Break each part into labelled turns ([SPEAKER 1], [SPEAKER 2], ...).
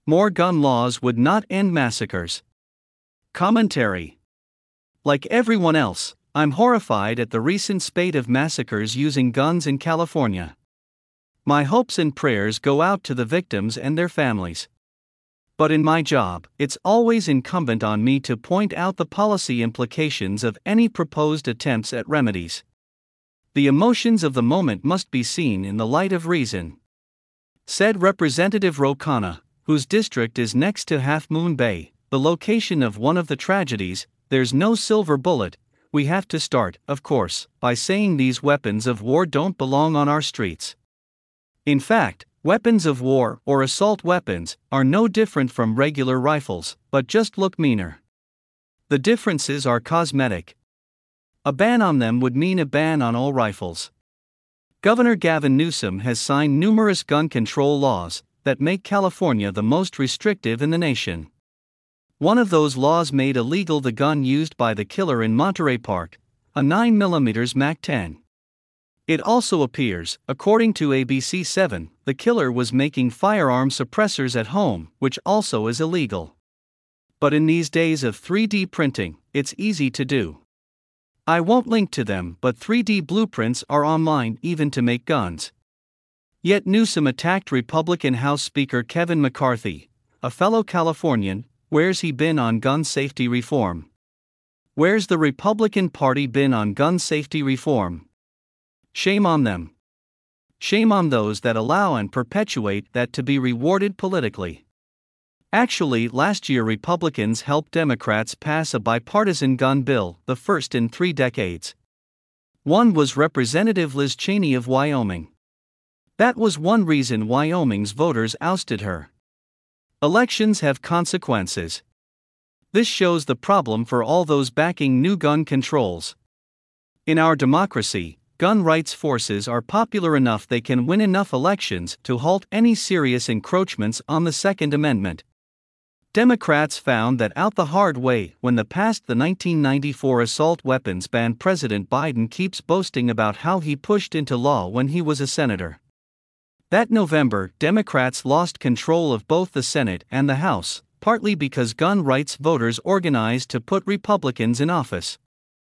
[SPEAKER 1] More gun laws would not end massacres. Commentary. Like everyone else, I'm horrified at the recent spate of massacres using guns in California. My hopes and prayers go out to the victims and their families. But in my job, it's always incumbent on me to point out the policy implications of any proposed attempts at remedies. The emotions of the moment must be seen in the light of reason, said Representative Ro Khanna, whose district is next to Half Moon Bay, the location of one of the tragedies. There's no silver bullet. We have to start, of course, by saying these weapons of war don't belong on our streets. In fact, weapons of war, or assault weapons, are no different from regular rifles, but just look meaner. The differences are cosmetic. A ban on them would mean a ban on all rifles. Governor Gavin Newsom has signed numerous gun control laws that make California the most restrictive in the nation. One of those laws made illegal the gun used by the killer in Monterey Park, a 9mm MAC-10. It also appears, according to ABC7, the killer was making firearm suppressors at home, which also is illegal. But in these days of 3D printing, it's easy to do. I won't link to them, but 3D blueprints are online even to make guns. Yet Newsom attacked Republican House Speaker Kevin McCarthy, a fellow Californian. Where's he been on gun safety reform? Where's the Republican Party been on gun safety reform? Shame on them. Shame on those that allow and perpetuate that to be rewarded politically. Actually, last year Republicans helped Democrats pass a bipartisan gun bill, the first in 3 decades. One was Representative Liz Cheney of Wyoming. That was one reason Wyoming's voters ousted her. Elections have consequences. This shows the problem for all those backing new gun controls. In our democracy, gun rights forces are popular enough they can win enough elections to halt any serious encroachments on the Second Amendment. Democrats found that out the hard way when they passed the 1994 assault weapons ban President Biden keeps boasting about how he pushed into law when he was a senator. That November, Democrats lost control of both the Senate and the House, partly because gun rights voters organized to put Republicans in office.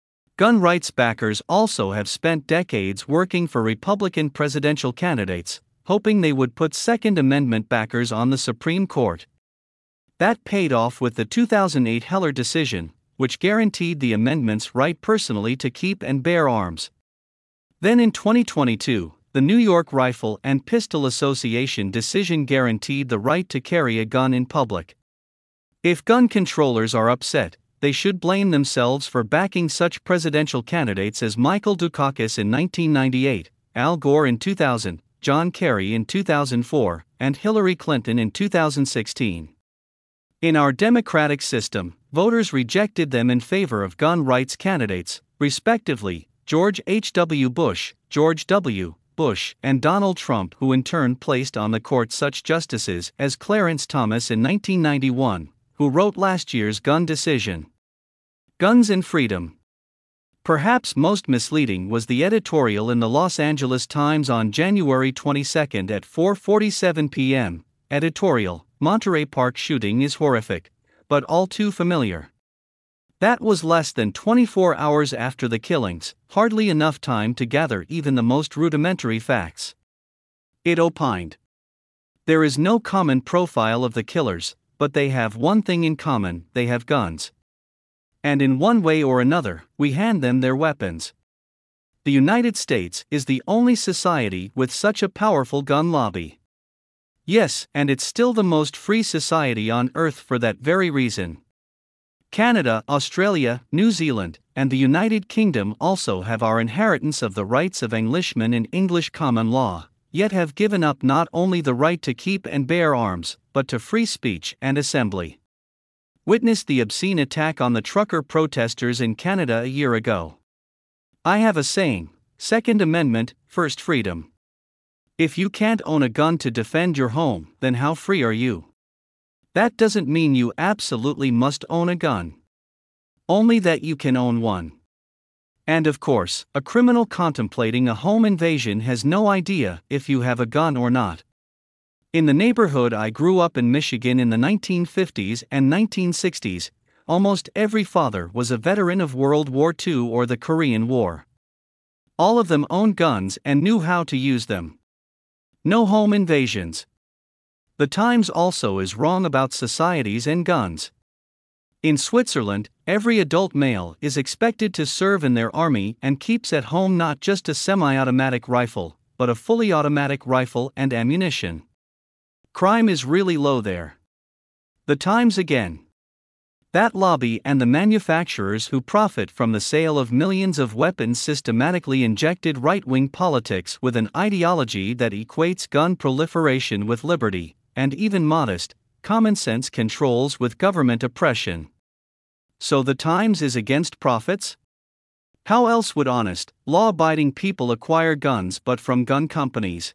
[SPEAKER 1] Gun rights backers also have spent decades working for Republican presidential candidates, hoping they would put Second Amendment backers on the Supreme Court. That paid off with the 2008 Heller decision, which guaranteed the amendment's right personally to keep and bear arms. Then in 2022, the New York Rifle and Pistol Association decision guaranteed the right to carry a gun in public. If gun controllers are upset, they should blame themselves for backing such presidential candidates as Michael Dukakis in 1998, Al Gore in 2000, John Kerry in 2004, and Hillary Clinton in 2016. In our democratic system, voters rejected them in favor of gun rights candidates, respectively, George H.W. Bush, George W. Bush, and Donald Trump, who in turn placed on the court such justices as Clarence Thomas in 1991, who wrote last year's gun decision. Guns and Freedom. Perhaps most misleading was the editorial in the Los Angeles Times on January 22 at 4:47 p.m. Editorial: Monterey Park shooting is horrific, but all too familiar. That was less than 24 hours after the killings, hardly enough time to gather even the most rudimentary facts. It opined. There is no common profile of the killers, but they have one thing in common: they have guns. And in one way or another, we hand them their weapons. The United States is the only society with such a powerful gun lobby. Yes, and it's still the most free society on earth for that very reason. Canada, Australia, New Zealand, and the United Kingdom also have our inheritance of the rights of Englishmen in English common law, yet have given up not only the right to keep and bear arms, but to free speech and assembly. Witness the obscene attack on the trucker protesters in Canada a year ago. I have a saying: Second Amendment, first freedom. If you can't own a gun to defend your home, then how free are you? That doesn't mean you absolutely must own a gun. Only that you can own one. And of course, a criminal contemplating a home invasion has no idea if you have a gun or not. In the neighborhood I grew up in Michigan in the 1950s and 1960s, almost every father was a veteran of World War II or the Korean War. All of them owned guns and knew how to use them. No home invasions. The Times also is wrong about societies and guns. In Switzerland, every adult male is expected to serve in their army and keeps at home not just a semi-automatic rifle, but a fully automatic rifle and ammunition. Crime is really low there. The Times again. That lobby and the manufacturers who profit from the sale of millions of weapons systematically injected right-wing politics with an ideology that equates gun proliferation with liberty, and even modest, common-sense controls with government oppression. So the Times is against profits? How else would honest, law-abiding people acquire guns but from gun companies?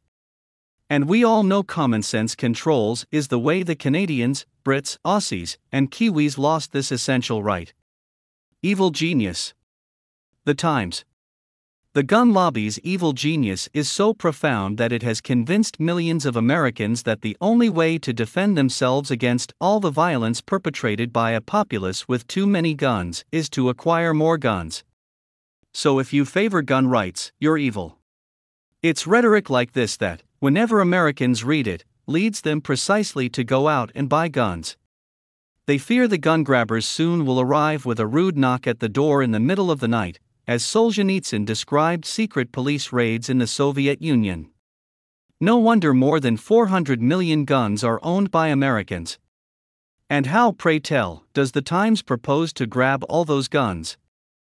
[SPEAKER 1] And we all know common-sense controls is the way the Canadians, Brits, Aussies, and Kiwis lost this essential right. Evil genius. The Times. The gun lobby's evil genius is so profound that it has convinced millions of Americans that the only way to defend themselves against all the violence perpetrated by a populace with too many guns is to acquire more guns. So if you favor gun rights, you're evil. It's rhetoric like this that, whenever Americans read it, leads them precisely to go out and buy guns. They fear the gun grabbers soon will arrive with a rude knock at the door in the middle of the night, as Solzhenitsyn described secret police raids in the Soviet Union. No wonder more than 400 million guns are owned by Americans. And how, pray tell, does the Times propose to grab all those guns?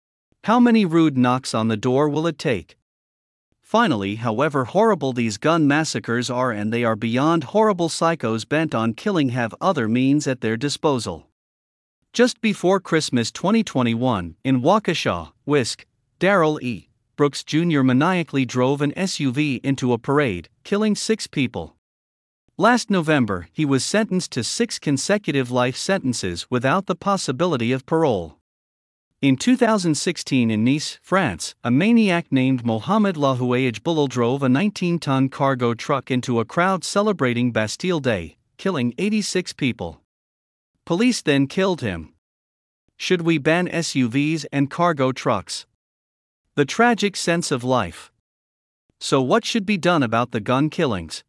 [SPEAKER 1] How many rude knocks on the door will it take? Finally, however horrible these gun massacres are, and they are beyond horrible, psychos bent on killing have other means at their disposal. Just before Christmas 2021, in Waukesha, Wisc, Darrell E. Brooks Jr. maniacally drove an SUV into a parade, killing 6 people. Last November, he was sentenced to 6 consecutive life sentences without the possibility of parole. In 2016 in Nice, France, a maniac named Mohamed Lahouayj Boulal drove a 19-ton cargo truck into a crowd celebrating Bastille Day, killing 86 people. Police then killed him. Should we ban SUVs and cargo trucks? The tragic sense of life. So what should be done about the gun killings?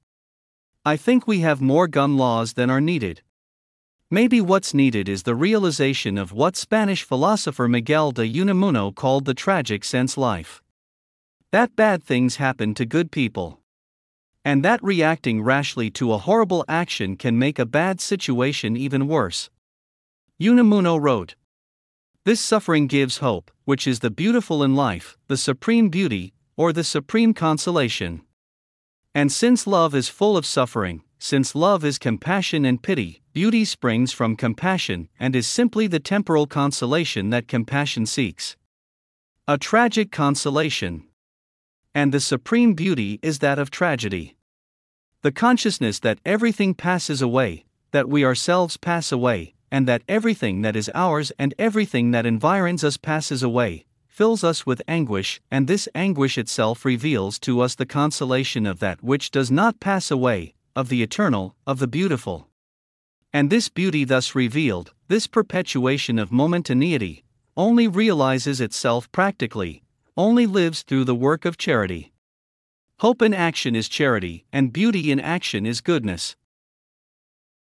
[SPEAKER 1] I think we have more gun laws than are needed. Maybe what's needed is the realization of what Spanish philosopher Miguel de Unamuno called the tragic sense life. That bad things happen to good people. And that reacting rashly to a horrible action can make a bad situation even worse. Unamuno wrote, "This suffering gives hope, which is the beautiful in life, the supreme beauty, or the supreme consolation. And since love is full of suffering, since love is compassion and pity, beauty springs from compassion and is simply the temporal consolation that compassion seeks. A tragic consolation. And the supreme beauty is that of tragedy. The consciousness that everything passes away, that we ourselves pass away, and that everything that is ours and everything that environs us passes away, fills us with anguish, and this anguish itself reveals to us the consolation of that which does not pass away, of the eternal, of the beautiful. And this beauty thus revealed, this perpetuation of momentaneity, only realizes itself practically, only lives through the work of charity. Hope in action is charity, and beauty in action is goodness.